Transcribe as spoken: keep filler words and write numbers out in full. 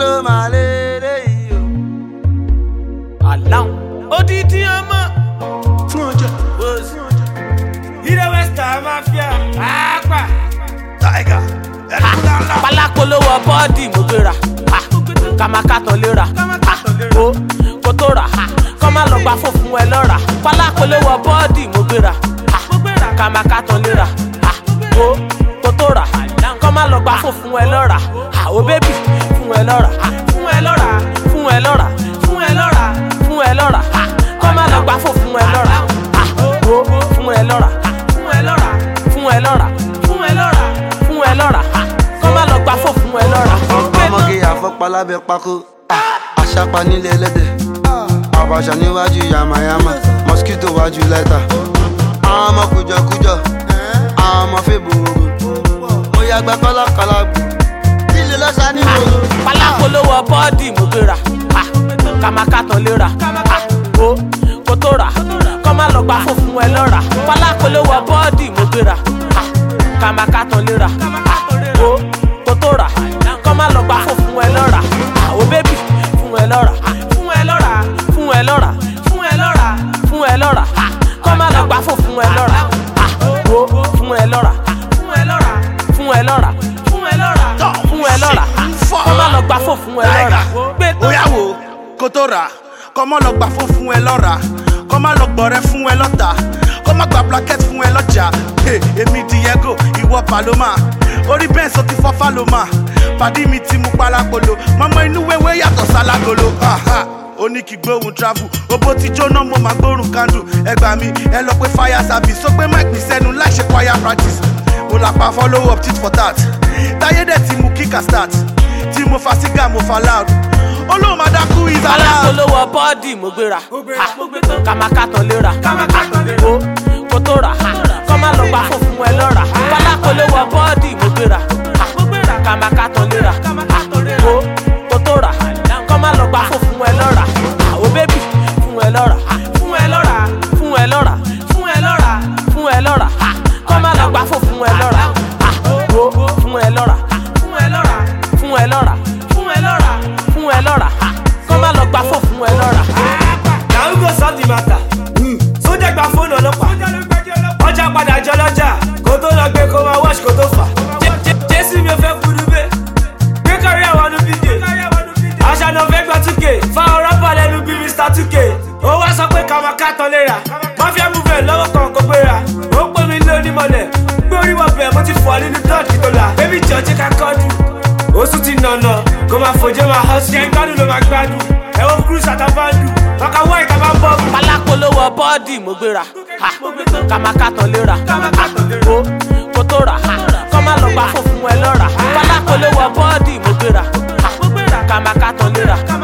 ló máa lérè yìí o. Aláwọ̀ odidi ọmọ Fún ọjọ́. ilé Western Mafia pàápàá. Tiger. Pálákólówó bọ́ọ̀dì mo gbéra kàmákàtàn léra ó kó tó rà kọ́ má lọ gba fòfun ẹ lọ́ra. Pálákólówó bọ́ọ̀dì mo gbéra kàmákàtàn léra ó kó tó rà kọ́ má lọ gba fòfun ẹ lọ́ra. Ó bébì fún ẹ lọ́ra fún ẹ lọ́ra fún ẹ lọ́ra fún ẹ lọ́ra fún ẹ lọ́ra kọ́ má lọ gba fòfun ẹ lọ́ra. Ó fún ẹ lọ́ra fún ẹ lọ́ra fún ẹ lọ́ra fún ẹ lọ́ra fún ẹ lọ́ra kọ́ má lọ gba fòfun ẹ lọ́ra. Ọmọge àfọ́pá lábẹ́ pákó. Àṣàpá nílé ẹlẹ́dẹ̀. Àbàṣà níwájú yamayama. Mosquito wájú lẹ́tà. Àwọn ọmọ kùjọkùjọ. Àwọn ọmọ fèbòrò. Mo yàgbẹ́ kọ́lákọ́lá gbò. Lílo lọ́sà ní gbòòrò. Pálákólówó bọ́ọ̀dì mo gbéra kàmákàtàn léra ó kó tó rà kọ́ má lọ gba fòfun ẹ lọ́ra. Pálákólówó bọ́ọ̀dì mo gbéra kàmákàtàn léra ó kó tó rà kọ́ má lọ gba fòfun ẹ lọ́ra. Ó bébì fún ẹ lọ́ra fún ẹ lọ́ra fún ẹ lọ́ra fún ẹ lọ́ra fún ẹ lọ́ra kọ́ má lọ gba fòfun ẹ lọ́ra. Ó fún ẹ lọ́ra fún ẹ lọ́ra fún ẹ lọ́ra fún ẹ lọ́ra fún ẹ lọ́ra kọ́ má lọ gba fòfun ẹ lọ́ra. Oya wo kó tó rà kọ́ má lọ gbà fún fún ẹ lọ́ra kọ́ má lọ gbọ̀rẹ́ fún ẹ lọ́ta kọ́ má gba plaquette fún ẹ lọ́jà. Èmi Diego ìwọ Paloma orí bẹ́ẹ̀ sọ ti fọ́ Faloma pàdí mi ti mú Pálákóló mọ́mọ́ inú wéwé yàtọ̀ sálágolo. Ó ní kí gbóhùn travel owó ti jóná mo máa gbórùn candle. Ẹ gbà mí ẹ lọ pé fire service ó gbé mic mi sẹ́nu láì ṣe choir practice. Mo là pa follow up tit for tat táyé dẹ̀ ti mú kíkà start tí mo fa sígá mo fa loud olóhùn máa dákú is allowed. Pálákólówó bọ́ọ̀dì mo gbéra kàmákàtàn léra ó kó tó rà kọ́ má lọ gba fòfun ẹ lọ́ra. Pálákólówó bọ́ọ̀dì mo gbéra kàmákàtàn léra ó kó tó rà kọ́ má lọ gba fòfun ẹ lọ́ra. Ó bébì fún ẹ lọ́ra fún ẹ lọ́ra fún ẹ lọ́ra fún ẹ lọ́ra fún ẹ lọ́ra kọ́ má lọ gba fòfun ẹ lọ́ra. Ó fún ẹ lọ́ra fún ẹ lọ́ra fún ẹ lọ́ra fún ẹ lọ́ra fún ẹ lọ́ra kọ́ má lọ gba fòfun ẹ lọ́ra. Now who go solve the matter? Sójà gba fóònù ọlọ́pàá. Ọjà padà jọ lọ́jà. Kò tó lọ gbé kó máa wash kó tó fà. Jésù mi ò fẹ́ kúrú bẹ́ẹ̀. Gbé kárí àwọn ọdún bídè. Àṣà náà fẹ́ gbọ́ two K. Fáwọn rọ́pà lẹ́nu bí Mister two K. Ó wá sọ pé kàmákàtàn léra. Mafia movement lọ́wọ́ kan kò gbéra. Ó pè mí lóní mọ́lẹ̀. Gbé orí wọ bẹ̀ mo ti fọ́ nínú dọ́ọ̀tì tó la. Bébí jọ̀ọ́jì ká kọ́dù. Oṣù ti nànà. Kó máa fòjé máa hàn sí. Ẹ̀gbádùn ló máa gbádùn. Ẹ̀wọ̀n cruise àtàbàndù. Ọkà wọ́ ìta máa ń bọ̀. Pálákólówó bọ́ọ̀dì mo gbéra kàmákàtàn léra ó kó tó rà kọ́ má lọ gba fòfun ẹ lọ́ra. Pálákólówó bọ́ọ̀dì mo gbéra kàmákàtàn léra.